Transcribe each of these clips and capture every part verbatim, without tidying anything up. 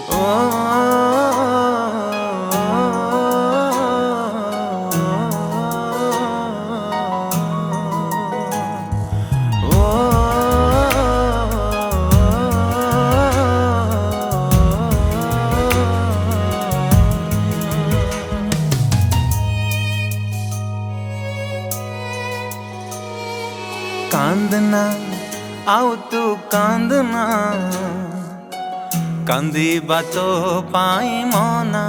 कांदना आओ तू कांदना कांदी बातों पाई मोना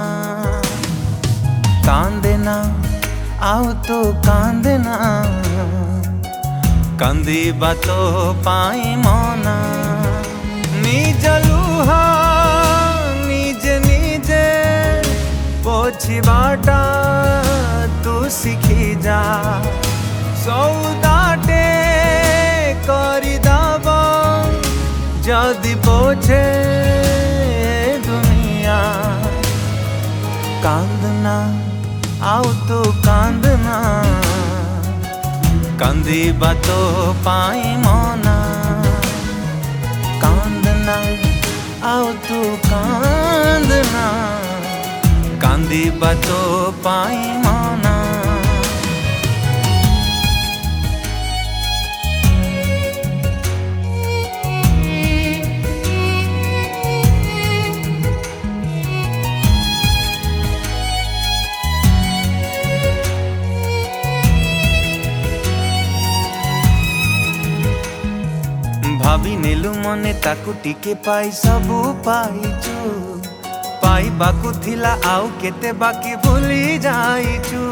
कांदना आओ तू कांदना कांदी बातों पाई मोना निज लुहा निजे निजे पोछिबाटा तू सीखी जा सौदाटे करदब जदि पोछे दुनिया कांदना आओ तू कांदना कांदी बातों पाई मोना कांदना आओ तू कांदना कांदी बातों पाई मोना भाभी नेलु मने ताकू टिके पाई सबू पाइचु पाई बाकू थिला आउ केते बाकी भूली जाइचु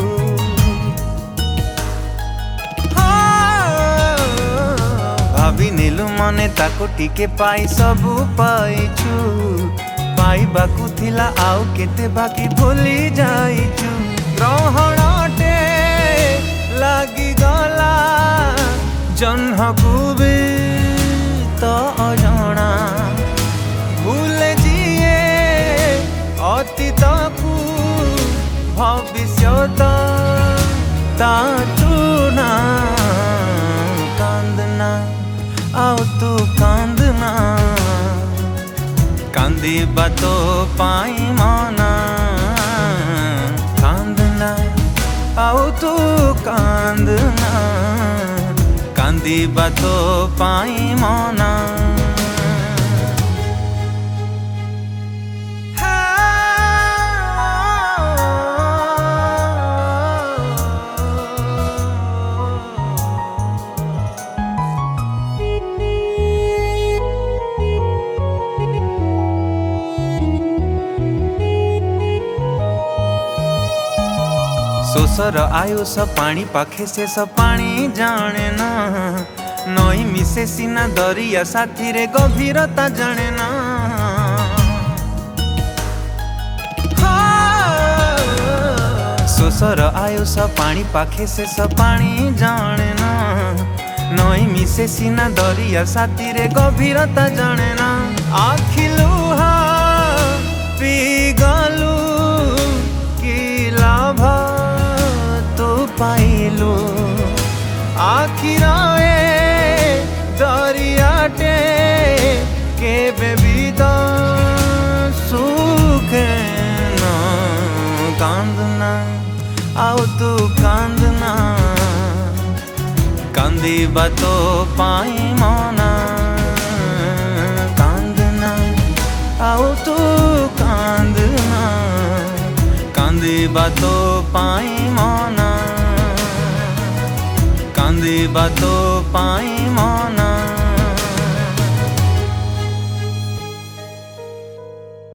भाभी नेलु मने ताकू टिके पाई सबू पाइचु पाई बाकू थिला आउ केते बाकी भूली जाइचु ग्रहणटे लागी गला जन्हकू भी तो अजणा भूल जिए अतीत को भविष्यत ताचुना कांदना आओ तू कांदना कांदी बातों पाई मोना कांदना आओ तू कांदना कांदी बातों पाई मोना सोसर आयुष पानी पाखे से सब पानी जाने ना नई मिसे सीना दरिया साथी रे गभीरता जाने ना सोसर आयुष पानी पाखे से सब पानी जाने ना नई मिसे सीना दरिया साथी रे गभीरता जाने ना आखि लुहा पी गलु की लाभ पाइलु आखिर दरियाटे केबे भी तो सुखे न कांदना आओ तू कांदना कांदी बातों पाई मोना कांदना आओ तू कांदना कांदी बातों पाई मोना कांदी बातों पाई मोना।